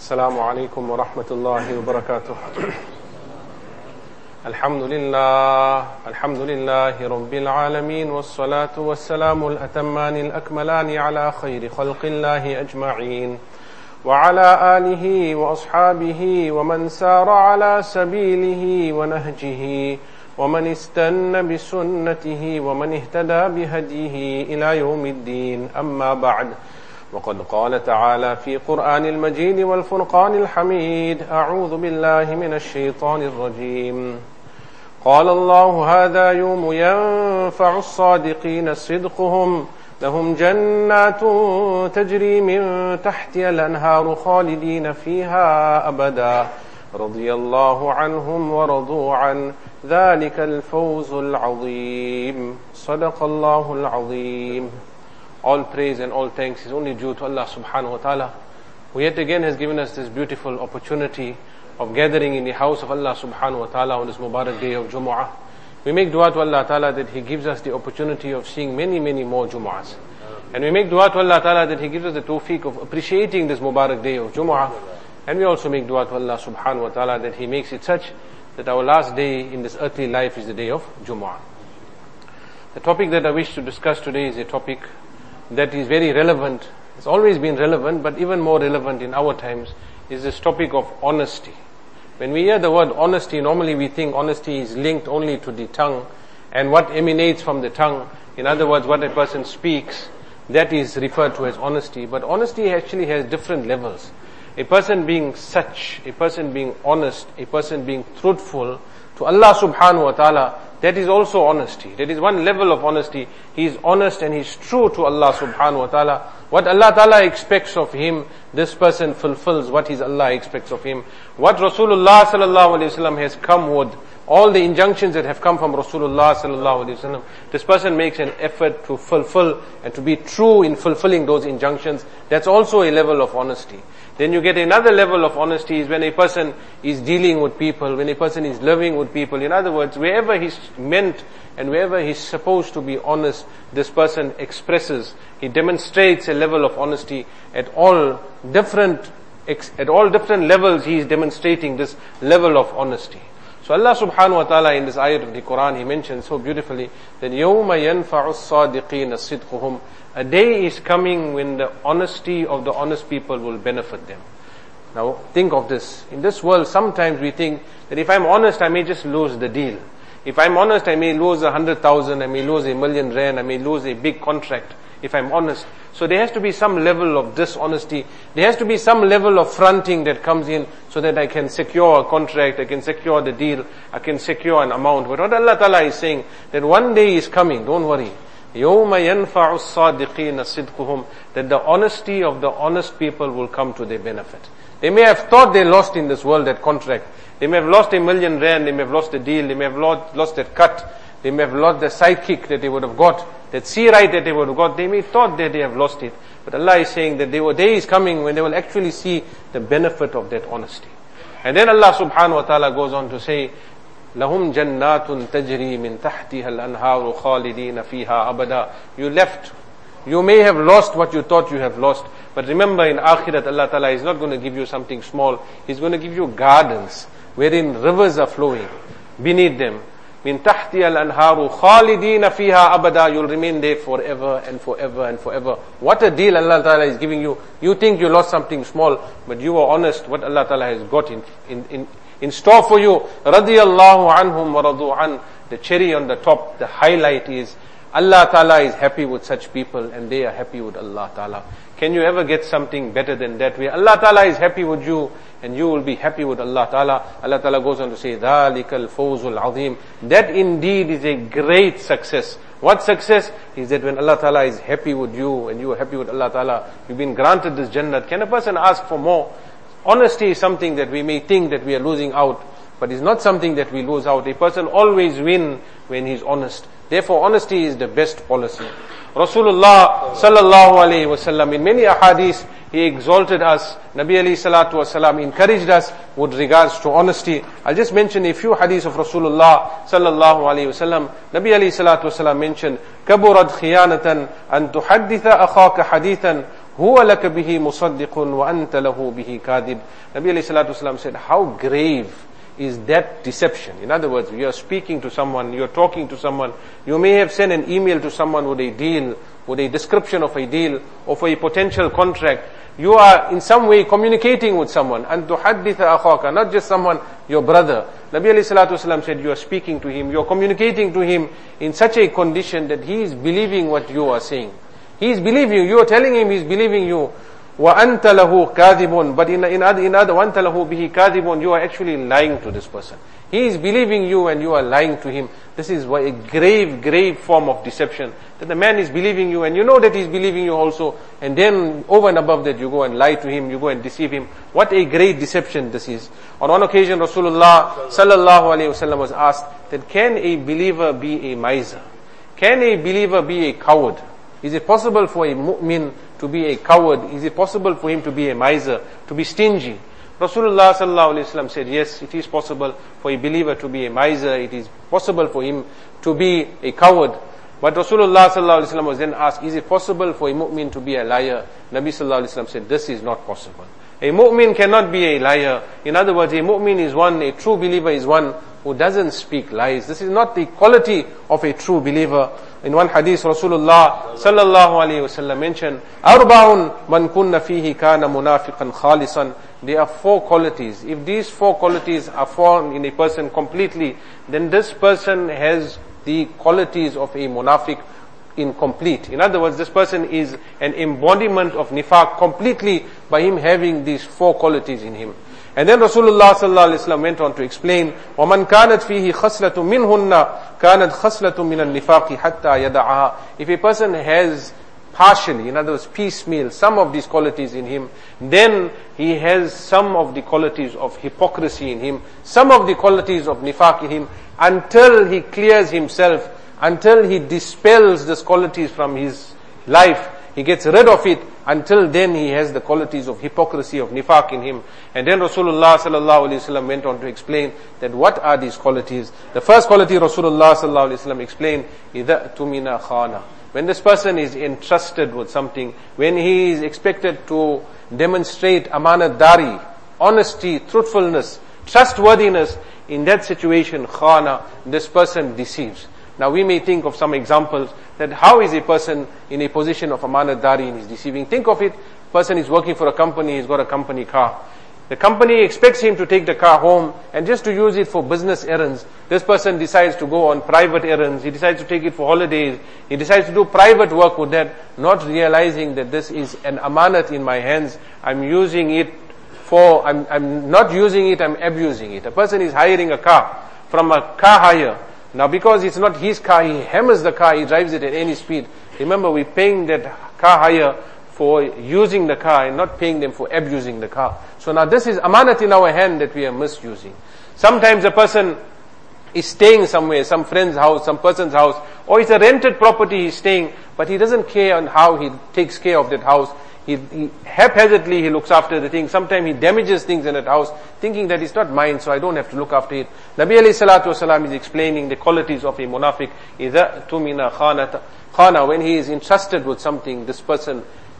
السلام عليكم ورحمة الله وبركاته. الحمد لله رب العالمين، والصلاة والسلام الأتمان الأكملان على خير خلق الله أجمعين، وعلى آله وأصحابه ومن سار على سبيله ونهجه ومن استنى بسنته ومن اهتدى بهديه إلى يوم الدين. أما بعد، وقد قال تعالى في قرآن المجيد والفرقان الحميد: أعوذ بالله من الشيطان الرجيم. قال الله: هذا يوم ينفع الصادقين صدقهم، لهم جنات تجري من تحتها الأنهار خالدين فيها أبدا، رضي الله عنهم ورضوا عنه، ذلك الفوز العظيم. صدق الله العظيم. All praise and all thanks is only due to Allah subhanahu wa ta'ala, who yet again has given us this beautiful opportunity of gathering in the house of Allah subhanahu wa ta'ala on this Mubarak day of Jumu'ah. We make dua to Allah ta'ala that He gives us the opportunity of seeing many, many more Jumu'ahs. And we make dua to Allah ta'ala that He gives us the tawfiq of appreciating this Mubarak day of Jumu'ah. And we also make dua to Allah subhanahu wa ta'ala that He makes it such that our last day in this earthly life is the day of Jumu'ah. The topic that I wish to discuss today is a topic that is very relevant. It's always been relevant, but even more relevant in our times is this topic of honesty. When we hear the word honesty, normally we think honesty is linked only to the tongue and what emanates from the tongue. In other words, what a person speaks, that is referred to as honesty. But honesty actually has different levels. A person being such, a person being honest, a person being truthful to Allah subhanahu wa ta'ala, that is also honesty. That is one level of honesty. He is honest and he is true to Allah subhanahu wa ta'ala. What Allah ta'ala expects of him, this person fulfills what his Allah expects of him. What Rasulullah sallallahu alayhi wa sallam has come with, all the injunctions that have come from Rasulullah sallallahu alayhi wa sallam, this person makes an effort to fulfill and to be true in fulfilling those injunctions. That's also a level of honesty. Then you get another level of honesty is when a person is dealing with people, when a person is living with people. In other words, wherever he's meant and wherever he's supposed to be honest, this person expresses, he demonstrates a level of honesty at all different levels. He is demonstrating this level of honesty. So Allah subhanahu wa ta'ala in this ayat of the Quran, He mentions so beautifully that يَوْمَ يَنْفَعُ الصَّادِقِينَ صِدْقُهُمْ. A day is coming when the honesty of the honest people will benefit them. Now think of this. In this world, sometimes we think that if I'm honest, I may just lose the deal. If I'm honest, I may lose 100,000, I may lose R1 million, I may lose a big contract if I'm honest. So there has to be some level of dishonesty. There has to be some level of fronting that comes in so that I can secure a contract, I can secure the deal, I can secure an amount. But what Allah Ta'ala is saying, that one day is coming, don't worry. يَوْمَ يَنْفَعُ الصَّادِقِينَ صِدْقُهُمْ. That the honesty of the honest people will come to their benefit. They may have thought they lost in this world that contract. They may have lost R1 million, they may have lost the deal, they may have lost that cut, they may have lost the sidekick that they would have got, that sea right that they would have got. They may have thought that they have lost it. But Allah is saying that there day is coming when they will actually see the benefit of that honesty. And then Allah subhanahu wa ta'ala goes on to say, لَهُمْ جَنَّاتٌ تَجْرِي مِنْ تَحْتِهَا الْأَنْهَارُ خَالِدِينَ فِيهَا أَبَدًا. You may have lost what you thought you have lost. But remember, in Akhirat, Allah Ta'ala is not going to give you something small. He's going to give you gardens wherein rivers are flowing beneath them. مِنْ تَحْتِهَا الْأَنْهَارُ خَالِدِينَ فِيهَا أَبَدًا. You'll remain there forever and forever and forever. What a deal Allah Ta'ala is giving you. You think you lost something small, but you are honest what Allah Ta'ala has got in store for you. رَضِيَ اللَّهُ عَنْهُمْ وَرَضُوا عَنْ. The cherry on the top, the highlight is Allah Ta'ala is happy with such people and they are happy with Allah Ta'ala. Can you ever get something better than that? Where Allah Ta'ala is happy with you and you will be happy with Allah Ta'ala. Allah Ta'ala goes on to say, ذَلِكَ الْفَوْزُ الْعَظِيمُ. That indeed is a great success. What success? Is that when Allah Ta'ala is happy with you and you are happy with Allah Ta'ala, you've been granted this Jannat. Can a person ask for more? Honesty is something that we may think that we are losing out, but it's not something that we lose out. A person always wins when he's honest. Therefore, honesty is the best policy. Rasulullah sallallahu alayhi wa sallam, in many ahadith, he exalted us. Nabi alayhi salatu wasalam encouraged us with regards to honesty. I'll just mention a few hadiths of Rasulullah sallallahu alayhi wa sallam. Nabi alayhi salatu wasalam mentioned, كَبُرَتْ خِيَانَةً أَن تُحَدِّثَ أَخَاكَ حَدِيثًا هُوَ لَكَ بِهِ مُصَدِّقٌ وَأَنْتَ لَهُ بِهِ كَاذِبٌ. Nabi alayhi salatu wasalam said, how grave is that deception? In other words, you are speaking to someone, you are talking to someone, you may have sent an email to someone with a deal, with a description of a deal, or for a potential contract. You are in some way communicating with someone. أَن تُحَدِّثَ أَخَاكَ, not just someone, your brother. Nabi alayhi salatu wasalam said, you are speaking to him, you are communicating to him in such a condition that he is believing what you are saying. He is believing you. You are telling him he is believing you. وَأَنْتَ لَهُ كَاذِبٌ. But in other, وَأَنْتَ لَهُ بِهِ كَاذِبٌ. You are actually lying to this person. He is believing you and you are lying to him. This is a grave, grave form of deception. That the man is believing you and you know that he is believing you also. And then over and above that you go and lie to him, you go and deceive him. What a great deception this is. On one occasion Rasulullah sallallahu alayhi wasallam was asked that can a believer be a miser? Can a believer be a coward? Is it possible for a mu'min to be a coward? Is it possible for him to be a miser, to be stingy? Rasulullah sallallahu alaihi wasallam said, yes, it is possible for a believer to be a miser. It is possible for him to be a coward. But Rasulullah sallallahu alaihi wasallam was then asked, is it possible for a mu'min to be a liar? Nabi sallallahu alaihi wasallam said, this is not possible. A mu'min cannot be a liar. In other words, a mu'min is one, a true believer is one who doesn't speak lies. This is not the quality of a true believer. In one hadith, Rasulullah sallallahu alayhi wasallam mentioned, أَرْبَعٌ مَنْ كُنَّ فِيهِ كَانَ مُنَافِقًا خَالِصًا. There are 4 qualities. If these 4 qualities are found in a person completely, then this person has the qualities of a munafiq incomplete. In other words, this person is an embodiment of nifaq completely by him having these 4 qualities in him. And then Rasulullah sallallahu alaihi wasallam went on to explain, وَمَنْ كَانَتْ فِيهِ خَصْلَةٌ مِّنْهُنَّ كَانَتْ خَصْلَةٌ مِّنَ النِّفَاقِ حَتَّى يَدَعَهَا. If a person has partially, in other words, piecemeal, some of these qualities in him, then he has some of the qualities of hypocrisy in him, some of the qualities of nifaq in him, until he clears himself, until he dispels these qualities from his life, he gets rid of it. Until then he has the qualities of hypocrisy, of nifaq in him. And then Rasulullah sallallahu alaihi wasallam went on to explain that what are these qualities. The first quality Rasulullah sallallahu alaihi wasallam explained, إِذَا تُمِنَا خَانَ. When this person is entrusted with something, when he is expected to demonstrate amanat-dari, honesty, truthfulness, trustworthiness, in that situation, khana, this person deceives. Now we may think of some examples that how is a person in a position of amanat-dari and is deceiving. Think of it, person is working for a company, he's got a company car. The company expects him to take the car home and just to use it for business errands. This person decides to go on private errands, he decides to take it for holidays, he decides to do private work with that, not realizing that this is an amanat in my hands, I'm using it for, I'm not using it, I'm abusing it. A person is hiring a car from a car hire. Now because it's not his car, he hammers the car, he drives it at any speed. Remember, we're paying that car hire for using the car and not paying them for abusing the car. So now this is amanat in our hand that we are misusing. Sometimes a person is staying somewhere, some friend's house, some person's house, or it's a rented property he's staying, but he doesn't care on how he takes care of that house. He haphazardly he looks after the thing. Sometimes he damages things in that house, thinking that it's not mine, so I don't have to look after it. Nabi alayhi salatu wasalam is explaining the qualities of a munafiq. إِذَا تُمِنَا khana. When he is entrusted with something, this person,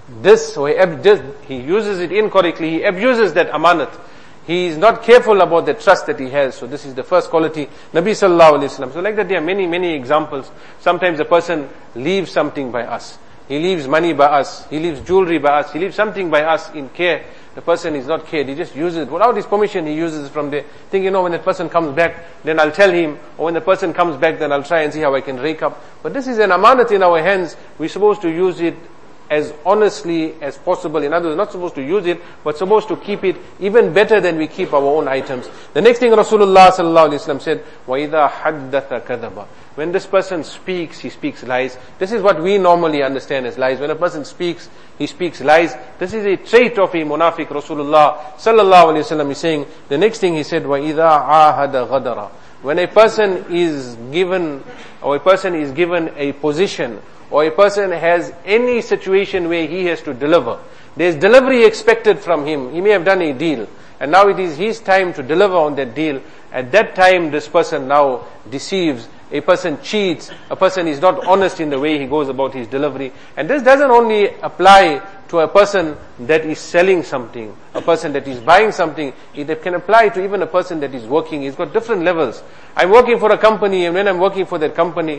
he uses it incorrectly, he abuses that amanat. He is not careful about the trust that he has. So this is the first quality. Nabi sallallahu alayhi wasallam. So like that there are many, many examples. Sometimes a person leaves something by us. He leaves money by us, he leaves jewelry by us, he leaves something by us in care. The person is not cared, he just uses it. Without his permission, he uses it from there. Think, when that person comes back, then I'll tell him, or when the person comes back, then I'll try and see how I can rake up. But this is an amanat in our hands. We're supposed to use it as honestly as possible. In other words, not supposed to use it, but supposed to keep it even better than we keep our own items. The next thing Rasulullah sallallahu alaihi wasallam said, وَإِذَا حَدَّثَ كَذَبَ. When this person speaks, he speaks lies. This is what we normally understand as lies. When a person speaks, he speaks lies. This is a trait of a munafiq. Rasulullah sallallahu alaihi wasallam is saying. The next thing he said, وَإِذَا عَاهَدَ غَدَرَ. When a person is given a position, or a person has any situation where he has to deliver, there's delivery expected from him. He may have done a deal, and now it is his time to deliver on that deal. At that time, this person now deceives, a person cheats, a person is not honest in the way he goes about his delivery. And this doesn't only apply to a person that is selling something, a person that is buying something. It can apply to even a person that is working. He's got different levels. I'm working for a company, and when I'm working for that company,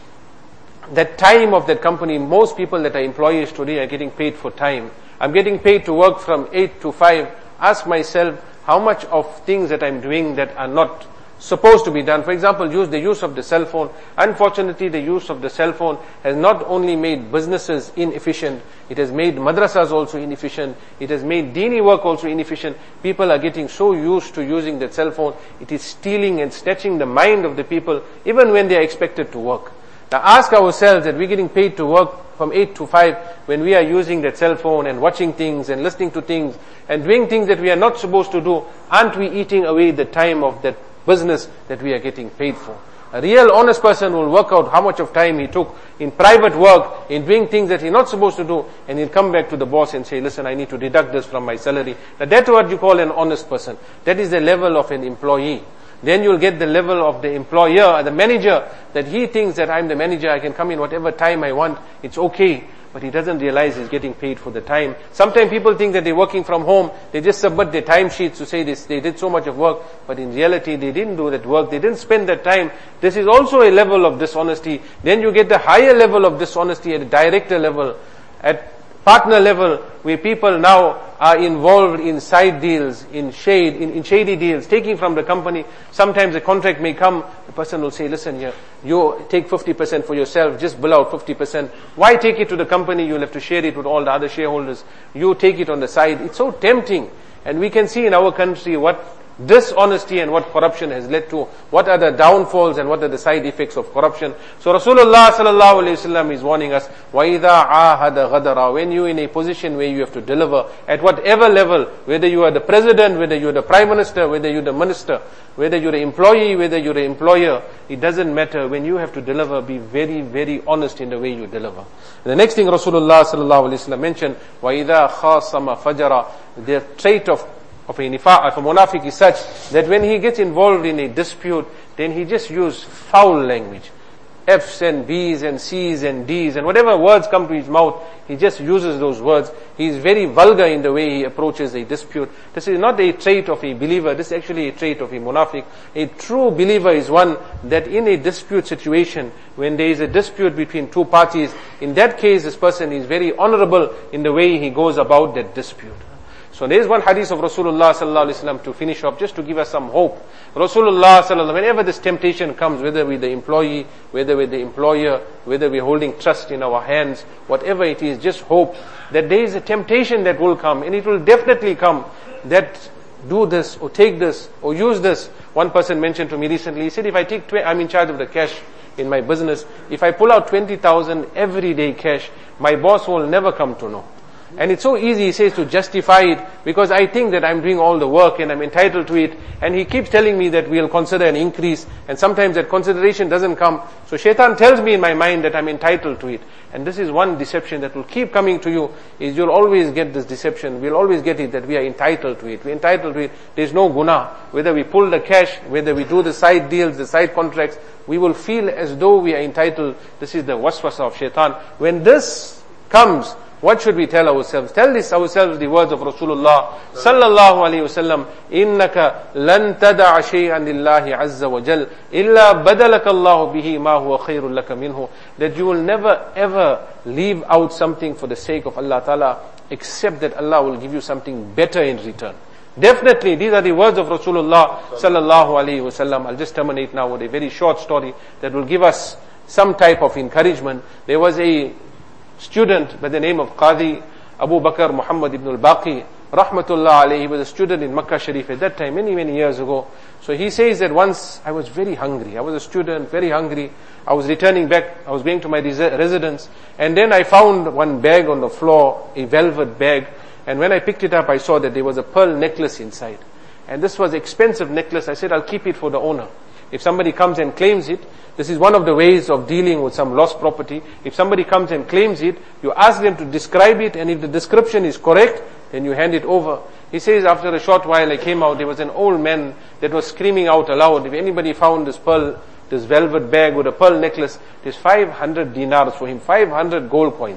that time of that company, most people that are employees today are getting paid for time. I'm getting paid to work from 8 to 5. Ask myself how much of things that I'm doing that are not supposed to be done. For example, the use of the cell phone. Unfortunately, the use of the cell phone has not only made businesses inefficient, it has made madrasas also inefficient, it has made dini work also inefficient. People are getting so used to using that cell phone, it is stealing and snatching the mind of the people, even when they are expected to work. Now ask ourselves that we're getting paid to work from 8 to 5 when we are using that cell phone and watching things and listening to things and doing things that we are not supposed to do. Aren't we eating away the time of that business that we are getting paid for? A real honest person will work out how much of time he took in private work, in doing things that he's not supposed to do, and he'll come back to the boss and say, listen, I need to deduct this from my salary. Now that's what you call an honest person. That is the level of an employee. Then you'll get the level of the employer, the manager, that he thinks that I'm the manager, I can come in whatever time I want, it's okay. But he doesn't realize he's getting paid for the time. Sometimes people think that they're working from home, they just submit their timesheets to say this, they did so much of work, but in reality they didn't do that work, they didn't spend that time. This is also a level of dishonesty. Then you get the higher level of dishonesty at the director level, at partner level, where people now are involved in side deals, in shady deals, taking from the company. Sometimes a contract may come, the person will say, listen here, you take 50% for yourself, just bill out 50%. Why take it to the company? You'll have to share it with all the other shareholders. You take it on the side. It's so tempting. And we can see in our country what dishonesty and what corruption has led to, what are the downfalls and what are the side effects of corruption. So Rasulullah sallallahu alaihi wasallam is warning us, وَإِذَا عَاهَدَ غَدَرًا, when you're in a position where you have to deliver at whatever level, whether you are the president, whether you're the prime minister, whether you're the minister, whether you're an employee, whether you're an employer, it doesn't matter. When you have to deliver, be very, very honest in the way you deliver. The next thing Rasulullah sallallahu alaihi wasallam mentioned, وَإِذَا خَاصَمَ فَجَرًا, the trait of a munafiq is such that when he gets involved in a dispute, then he just uses foul language. F's and B's and C's and D's and whatever words come to his mouth, he just uses those words. He is very vulgar in the way he approaches a dispute. This is not a trait of a believer, this is actually a trait of a munafiq. A true believer is one that in a dispute situation, when there is a dispute between two parties, in that case this person is very honorable in the way he goes about that dispute. So there is one hadith of Rasulullah sallallahu alaihi wasallam to finish off, just to give us some hope. Rasulullah sallallahu, whenever this temptation comes, whether we're the employee, whether we're the employer, whether we're holding trust in our hands, whatever it is, just hope that there is a temptation that will come, and it will definitely come, that do this or take this or use this. One person mentioned to me recently, he said, if I take, I'm in charge of the cash in my business, if I pull out 20,000 every day cash, my boss will never come to know. And it's so easy, he says, to justify it, because I think that I'm doing all the work and I'm entitled to it. And he keeps telling me that we'll consider an increase, and sometimes that consideration doesn't come. So shaitan tells me in my mind that I'm entitled to it. And this is one deception that will keep coming to you, is you'll always get this deception. We'll always get it that we are entitled to it. We're entitled to it. There's no guna. Whether we pull the cash, whether we do the side deals, the side contracts, we will feel as though we are entitled. This is the waswasa of shaitan. When this comes, what should we tell ourselves? Tell this ourselves the words of Rasulullah sallallahu alaihi wasallam, إِنَّكَ لَن تَدَعَ شَيْئًا لِلَّهِ عَزَّ وَجَلَّ إِلَّا بَدَلَكَ اللَّهُ بِهِ مَا هُوَ خَيْرٌ لَكَ مِنْهُ, that you will never ever leave out something for the sake of Allah Ta'ala, except that Allah will give you something better in return. Definitely, these are the words of Rasulullah sallallahu alaihi wasallam. I'll just terminate now with a very short story that will give us some type of encouragement. There was a student by the name of Qadi Abu Bakr Muhammad ibn al-Baqi rahmatullah alayhi. He was a student in Makkah Sharif at that time, many years ago. So he says that once I was very hungry. I was a student, very hungry. I was returning back, I was going to my residence, and then I found one bag on the floor, a velvet bag, and when I picked it up I saw that there was a pearl necklace inside. And this was an expensive necklace. I said, I'll keep it for the owner. If somebody comes and claims it, this is one of the ways of dealing with some lost property. If somebody comes and claims it, you ask them to describe it, and if the description is correct, then you hand it over. He says, after a short while I came out, there was an old man that was screaming out aloud, if anybody found this velvet bag with a pearl necklace, there's 500 dinars for him, 500 gold coins.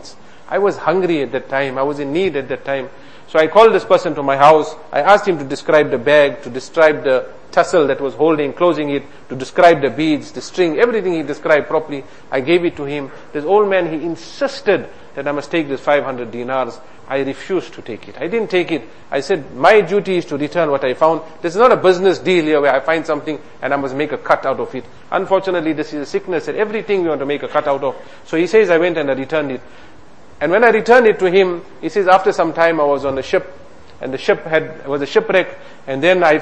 I was hungry at that time. I was in need at that time. So I called this person to my house. I asked him to describe the bag, to describe the tassel that was closing it, to describe the beads, the string, everything he described properly. I gave it to him. This old man, he insisted that I must take this 500 dinars. I refused to take it. I didn't take it. I said, my duty is to return what I found. This is not a business deal here where I find something and I must make a cut out of it. Unfortunately, this is a sickness that everything we want to make a cut out of. So he says, I went and I returned it. And when I returned it to him, he says, after some time I was on the ship, and the ship was a shipwreck, and then I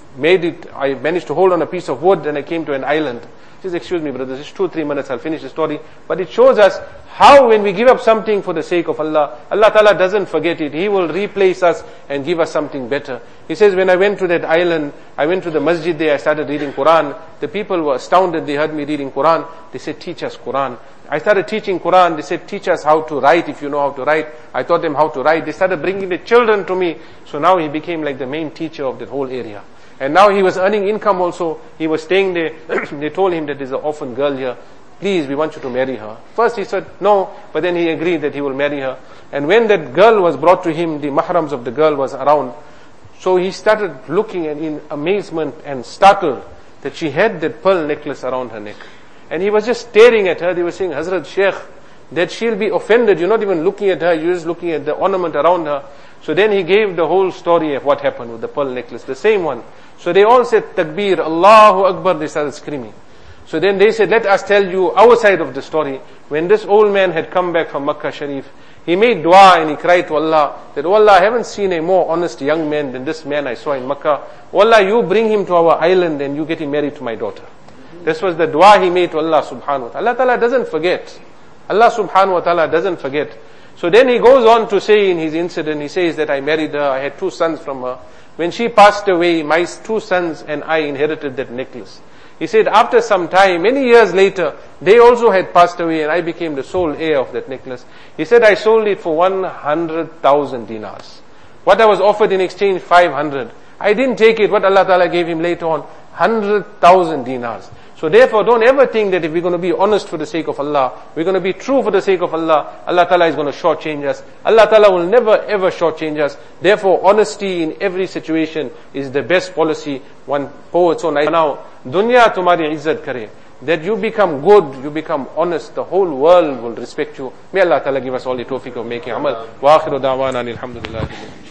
managed to hold on a piece of wood, and I came to an island. He says, excuse me brother, just 2-3 minutes, I'll finish the story. But it shows us how when we give up something for the sake of Allah, Allah Ta'ala doesn't forget it. He will replace us and give us something better. He says, when I went to that island, I went to the masjid there, I started reading Quran. The people were astounded, they heard me reading Quran. They said, teach us Quran. I started teaching Quran. They said, teach us how to write if you know how to write. I taught them how to write. They started bringing the children to me. So now he became like the main teacher of that whole area. And now he was earning income also. He was staying there. They told him that there's an orphan girl here. Please, we want you to marry her. First he said no, but then he agreed that he will marry her. And when that girl was brought to him, the mahrams of the girl was around. So he started looking and in amazement and startled that she had that pearl necklace around her neck. And he was just staring at her. They were saying, Hazrat Sheikh, that she'll be offended. You're not even looking at her. You're just looking at the ornament around her. So then he gave the whole story of what happened with the pearl necklace, the same one. So they all said, Takbir, Allahu Akbar. They started screaming. So then they said, let us tell you our side of the story. When this old man had come back from Makkah Sharif, he made dua and he cried to Allah that, oh Allah, I haven't seen a more honest young man than this man I saw in Makkah. Oh Allah, you bring him to our island and you get him married to my daughter. This was the dua he made to Allah subhanahu wa ta'ala. Allah ta'ala doesn't forget. Allah subhanahu wa ta'ala doesn't forget. So then he goes on to say in his incident, he says that I married her, I had 2 sons from her. When she passed away, my 2 sons and I inherited that necklace. He said after some time, many years later, they also had passed away and I became the sole heir of that necklace. He said I sold it for 100,000 dinars. What I was offered in exchange, 500. I didn't take it. What Allah Ta'ala gave him later on, 100,000 dinars. So therefore, don't ever think that if we're going to be honest for the sake of Allah, we're going to be true for the sake of Allah, Allah Ta'ala is going to shortchange us. Allah Ta'ala will never ever shortchange us. Therefore, honesty in every situation is the best policy. One poet so nice now, dunya tumhari izzat kare. That you become good, you become honest, the whole world will respect you. May Allah Ta'ala give us all the tawfiq of making amal. Wa akhiru da'wana alhamdulillah.